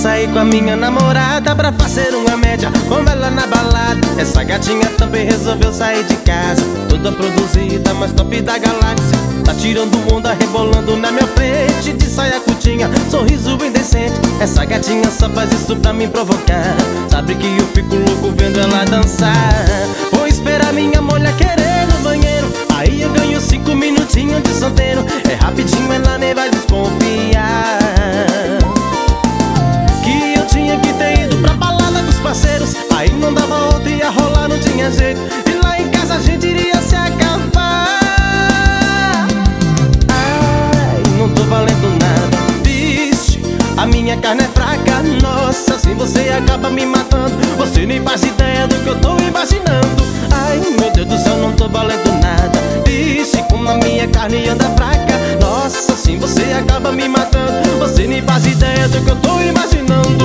saí com a minha namorada pra fazer uma média com ela na balada. Essa gatinha também resolveu sair de casa, toda produzida, mais top da galáxia. Tá tirando onda, rebolando na minha frente, de saia curtinha, sorriso indecente. Essa gatinha só faz isso pra me provocar, sabe que eu fico louco vendo ela dançar. Vou esperar minha mulher querer no banheiro, aí eu ganho 5 minutinhos de solteiro. É rapidinho, ela nem vai desconfiar que eu tinha que ter ido pra balada com os parceiros. Aí não dava outra, ia rolar, não tinha jeito. E lá em casa a gente iria se acabar. Ai, não tô valendo nada, vixe, a minha carne é fraca. Nossa, assim você acaba me matando, você nem faz ideia do que eu tô imaginando. Ai, meu Deus do céu, não tô valendo nada, vixe, como a minha carne anda fraca. Nossa, assim você acaba me matando, você nem faz ideia do que eu tô imaginando.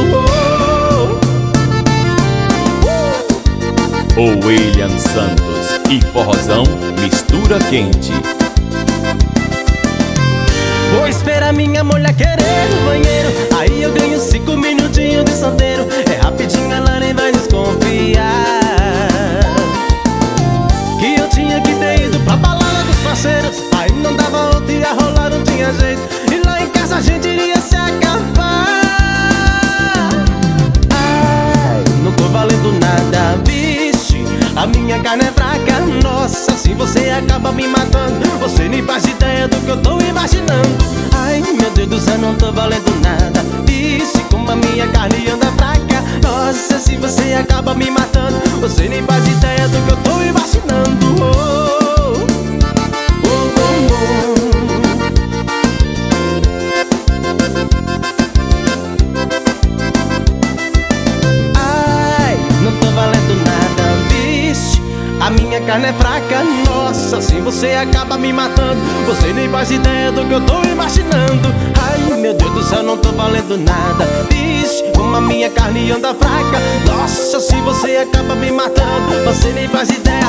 O William Santos e forrozão mistura quente. Vou esperar minha mulher querer no banheiro, aí eu ganho 5 minutinhos de solteiro. É rapidinho, ela nem vai desconfiar que eu tinha que ter ido pra balada dos parceiros. Aí não dava outra, ia rolar, não tinha jeito. E lá em casa a gente iria se acabar. Ai, não tô valendo nada, vixe, a minha carne é fraca. Nossa, assim você acaba me matando, você nem faz ideia do que eu tô imaginando. Ai, meu Deus do céu, não tô valendo nada, vixe, como a minha carne anda fraca. Nossa, assim você acaba me matando, você nem faz ideia do que eu tô imaginando. Ai, não tô valendo nada, vixe, a minha carne é fraca. Nossa, assim você acaba me matando, você nem faz ideia do que eu tô imaginando. Ai, meu Deus do céu, não tô valendo nada, vixe, como a minha carne anda fraca. Nossa, assim você acaba me matando, você nem faz ideia.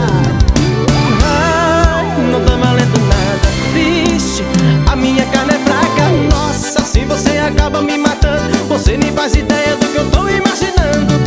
Ai, não tô valendo nada, vixe, a minha carne é fraca. Nossa, assim você acaba me matando, você nem faz ideia do que eu tô imaginando.